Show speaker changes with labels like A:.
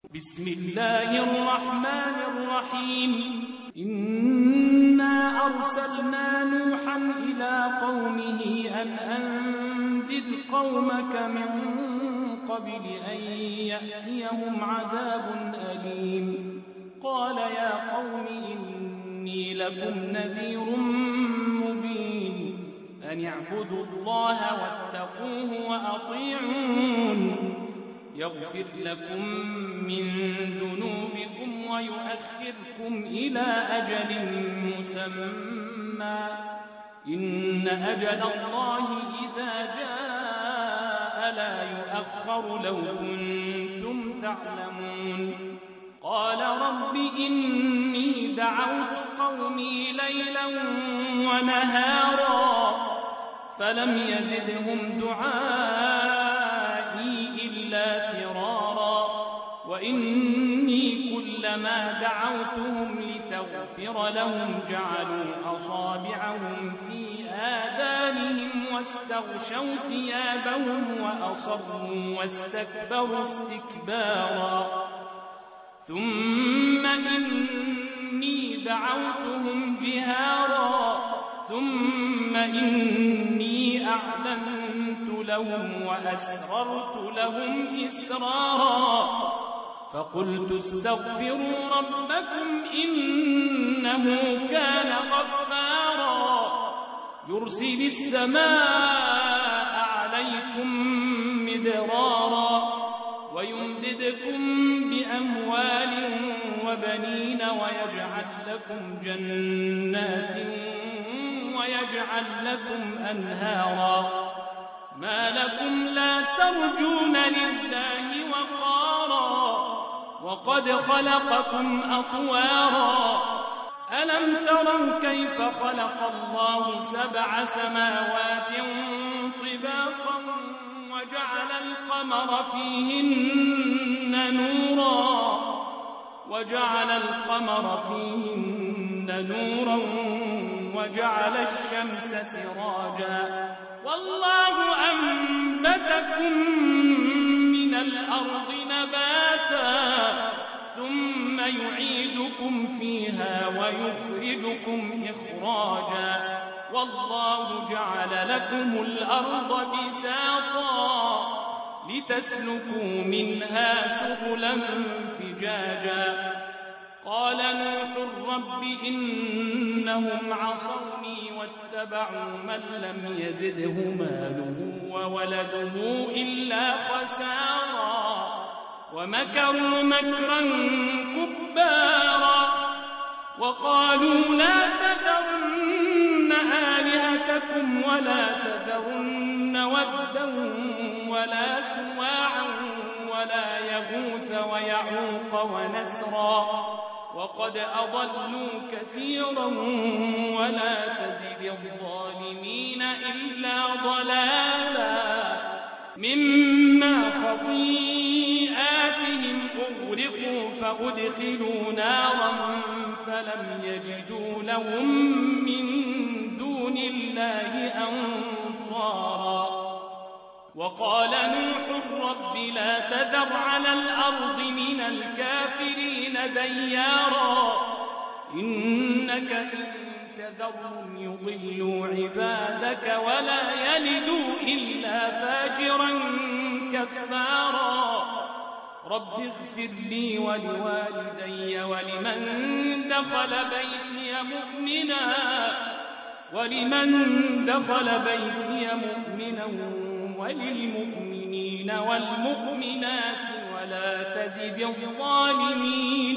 A: بسم الله الرحمن الرحيم إنا أرسلنا نوحا إلى قومه أن أنذر قومك من قبل أن يأتيهم عذاب أليم قال يا قوم إني لكم نذير مبين أن اعبدوا الله واتقوه وأطيعون يغفر لكم من ذنوبكم ويؤخركم إلى أجل مسمى إن أجل الله إذا جاء لا يؤخر لو كنتم تعلمون قال رب إني دعوت قومي ليلا ونهارا فلم يزدهم دعائي إلا فرارا وإني كلما دعوتهم لتغفر لهم جعلوا أصابعهم في آذانهم واستغشوا ثيابهم وأصروا واستكبروا استكبارا ثم إني دعوتهم جهارا ثم إني أعلنت لهم وأسررت لهم إسرارا فقلت استغفروا ربكم إنه كان غفارا يرسل السماء عليكم مدرارا ويمددكم بأموال وبنين ويجعل لكم جنات ويجعل لكم أنهارا ما لكم لا ترجون لله وقارا وقد خلقكم أطوارا ألم تروا كيف خلق الله 7 سماوات طباقا وجعل القمر فيهن نورا وجعل الشمس سراجا والله أنبتكم من الأرض نباتا ثم يعيدكم فيها ويخرجكم إخراجا والله جعل لكم الأرض بساطا لتسلكوا منها سبلا فجاجا قال نوح رب إنهم عصوني واتبعوا من لم يزده ماله وولده إلا خسارا ومكروا مكرا كبارا وقالوا لا تذرن آلهتكم ولا تذرن ودا ولا سواعا ولا يغوث ويعوق ونسرا وقد أضلوا كثيرا ولا تزد الظالمين إلا ضلالا مما خطيئاتهم أغرقوا فأدخلوا نارا فلم يجدوا لهم من دون الله أنصارا وقال نوح رب لا تذر على الأرض من الكافرين ديارا إنك إن تذرهم يضلوا عبادك ولا يلدوا إلا فاجرا كفارا رب اغفر لي ولوالدي ولمن دخل بيتي مؤمنا وللمؤمنين والمؤمنات ولا تزد الظالمين